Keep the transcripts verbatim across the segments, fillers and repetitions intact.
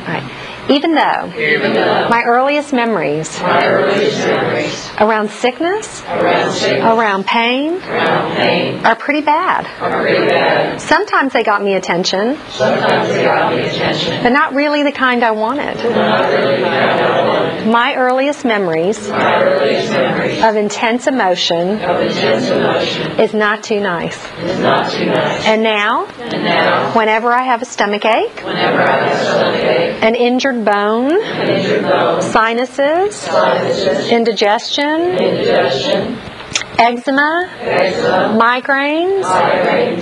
Right. Even though, Even though my earliest memories, my earliest memories around sickness, around sickness, around pain, around pain, are pretty bad. are pretty bad. Sometimes they got me attention, Sometimes they got me attention, but not really the kind I wanted. not really the kind I wanted. My earliest memories My earliest memories of intense emotion of intense emotion is not too nice. is not too nice. And now, And now, whenever I have a stomach ache, whenever I have stomach ache, an injured bone, an injured bone, sinuses, sinuses, indigestion, indigestion, eczema, eczema, migraines, migraines,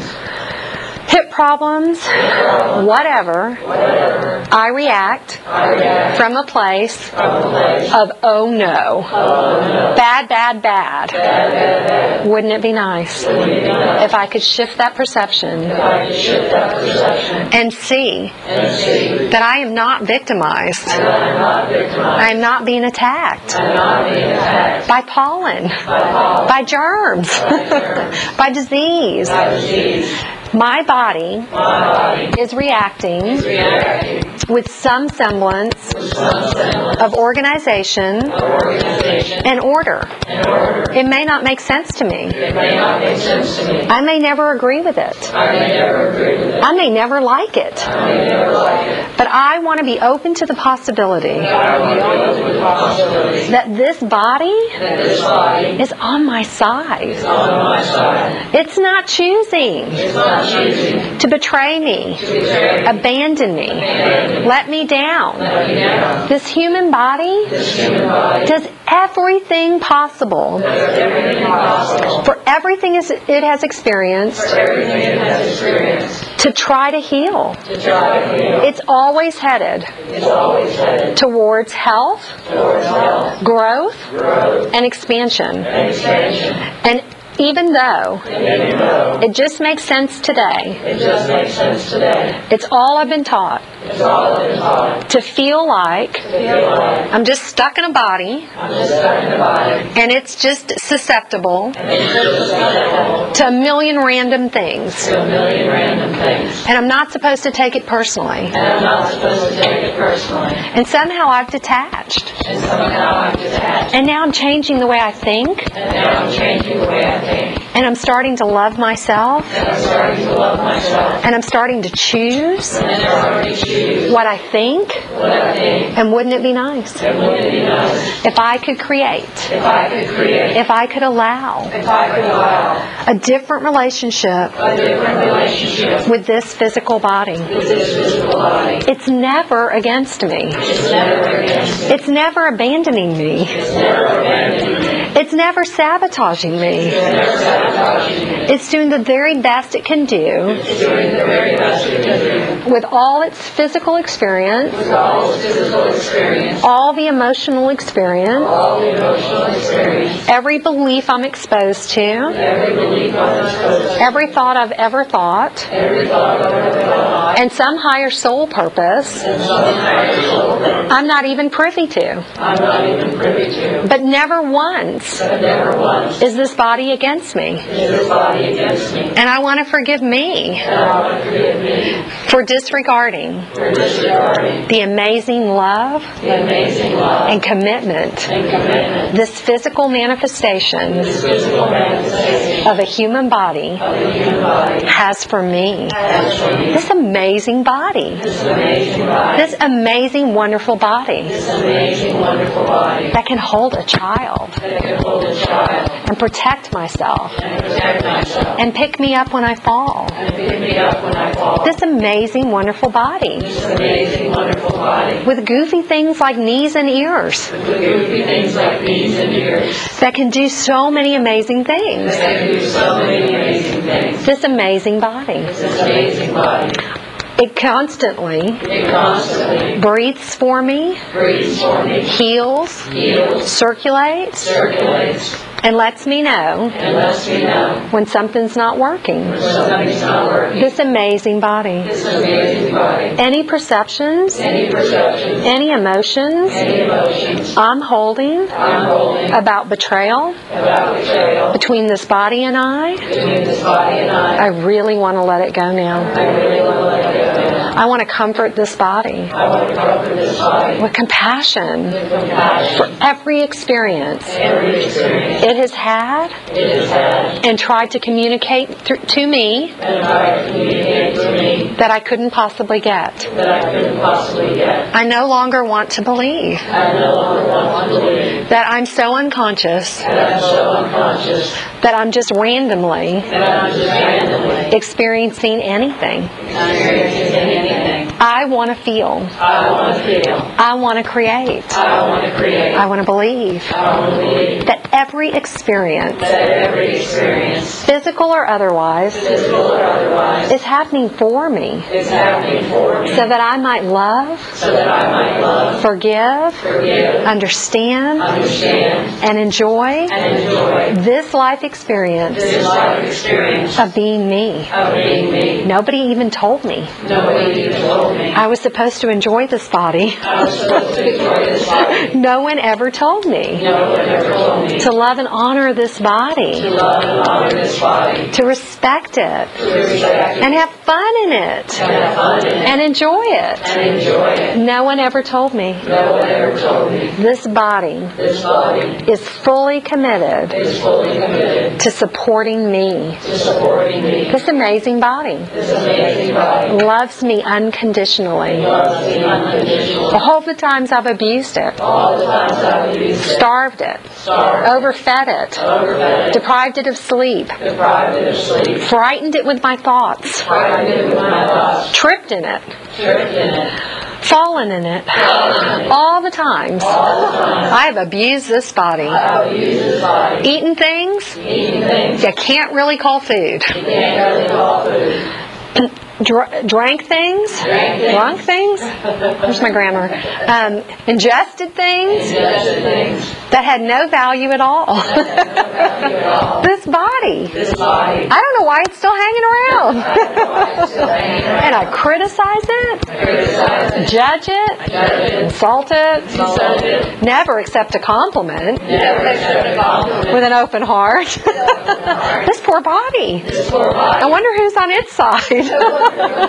hip problems, whatever, whatever, I react I react from a place from a place of oh no. of no. Bad, bad, bad. Bad, bad, bad. Wouldn't it be nice Wouldn't it be nice if I could shift that perception if I could shift that perception and see and see that I am not victimized? that I'm not victimized, I am not being attacked I'm not being attacked by pollen, by pollen, by germs, by disease. by disease. My body My body is reacting is reacting with some semblance with some semblance of organization of organization and order. and order. It may not make sense to me. It may not make sense to me. I may never agree with it. I may never agree with it. I may never like it. I may never like it. But I want to be open to the possibility I want to be open to the possibility that this body that this body is on my side. is on my side. It's not choosing It's not choosing to betray me, to betray me, abandon me, abandon me, let me down. let me down. This human body This human body does everything possible does everything possible for everything is- it has experienced for everything it has experienced to try to heal. to try to heal. It's always headed It's always headed towards health, towards health, growth, growth, and expansion. and expansion. And even though And even though it just makes sense today, it just makes sense today, it's all I've been taught it's all I've been taught to feel like to feel like I'm just stuck in a body I'm just stuck in the body. and it's just susceptible And it's just susceptible to a million random things. to a million random things. And I'm not supposed to take it personally. And I'm not supposed to take it personally. And somehow I've detached. And somehow I'm detached. And now I'm changing the way I think. And now I'm changing the way I think. And I'm starting to love myself. And I'm starting to love myself. And I'm starting to choose And I'm starting to choose what I think. what I think. And wouldn't it be nice And wouldn't it be nice if I could create, if I could create, if I could allow if I could allow a different relationship a different relationship with this physical body? with this physical body? It's never against me. It's never against me. It's never abandoning me. It's never abandoning me. It's never sabotaging me. It's never sabotaging me. It's doing the very best it can do It's doing the very best it can do with all its physical experience, with all its physical experience, all the emotional experience, all the emotional experience, every belief I'm exposed to, every belief I'm exposed to, every thought I've ever thought, every thought I've ever thought, and some higher soul purpose and some higher soul purpose I'm not even privy to. I'm not even privy to. But never once But never once is this body against me. is this body against me. And I want to forgive me And I want to forgive me for disregarding for disregarding the amazing love the amazing love and commitment and commitment this physical manifestation this physical manifestation of a human body of the human body has for me. has for me. This amazing body. This amazing body, This amazing, wonderful body this amazing, wonderful body that can hold a child that can hold a child and protect myself and protect myself and pick me up when I fall. and pick me up when I fall. This amazing, wonderful body This amazing, wonderful body with goofy things like knees and ears with goofy things like knees and ears that can do so many amazing things. that can do so many amazing things. This amazing body. This amazing body, It constantly it constantly breathes for me, breathes for me, heals, heals, circulates, circulates, and lets me know and lets me know when something's not working. when something's not working. This amazing body. This amazing body. Any perceptions, Any perceptions, any emotions any emotions I'm holding I'm holding about betrayal about betrayal between this body and I, between this body and I, I really want to let it go now. I really want to let it go now. I want to comfort this body I want to comfort this body with compassion with compassion for every experience for every experience it has had it has had and tried to communicate th- to me and tried to communicate to me that I couldn't possibly get. that I couldn't possibly get. I no longer want to believe I no longer want to believe that I'm so unconscious that I'm so unconscious that I'm just randomly that I'm just randomly experiencing anything. experiencing anything. I want to feel. I want to feel. I want to create. I want to create. I want to believe I want to believe that every experience, that every experience, physical or otherwise, physical or otherwise, is happening for me is happening for me so that I might love, so that I might love, forgive, forgive, understand, understand, and enjoy and enjoy this life experience this life experience of being me. of being me. Nobody even told me Nobody even told me I was supposed to enjoy this body. I was supposed to enjoy this body. No one ever told me No one ever told me to love and honor this to body, love and honor this body, to respect it, to respect it, and have fun in it, and have fun in it, and enjoy it. and enjoy it. No one ever told me No one ever told me this body this body is fully committed is fully committed to supporting me. to supporting me. This amazing body This amazing body loves me unconditionally. loves me unconditionally. All the times I've abused it, All the times I've abused it, starved it, starved, overfed it, overfed it, deprived it of sleep, deprived it of sleep, frightened it with my thoughts, frightened it with my thoughts, tripped in it, tripped in it, fallen in it. All the times I have abused this body. I've abused this body, Eaten things eating things you can't really call food. you can't really call food, Dr- drank things, Drank things. drunk things. Where's my grammar? Um, ingested things ingested things, that had no value at all. This body, this body, I don't know why it's still hanging around. still hanging around, And I criticize it, criticize it, judge it, judge it, insult it, insult it, never accept a compliment never accept a compliment. with an open heart. This poor body. This poor body, I wonder who's on its side.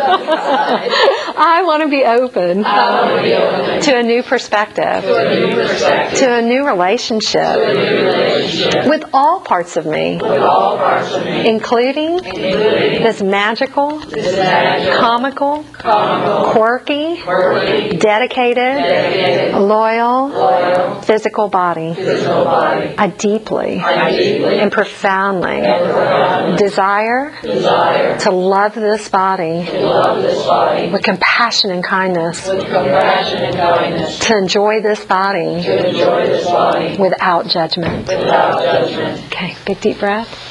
I want to be open I want to be open to a new perspective, to a new perspective, to a new to a relationship new relationship with all parts of me, with all parts of me, including including this magical, this magical, comical, comical, quirky, quirky, dedicated, dedicated, loyal, loyal, physical body. physical body. I deeply I deeply and profoundly and profoundly desire desire to love this body to love this body with compassion and kindness, with compassion and kindness, to enjoy this body to enjoy this body without judgment. without judgment. Okay, big deep breath.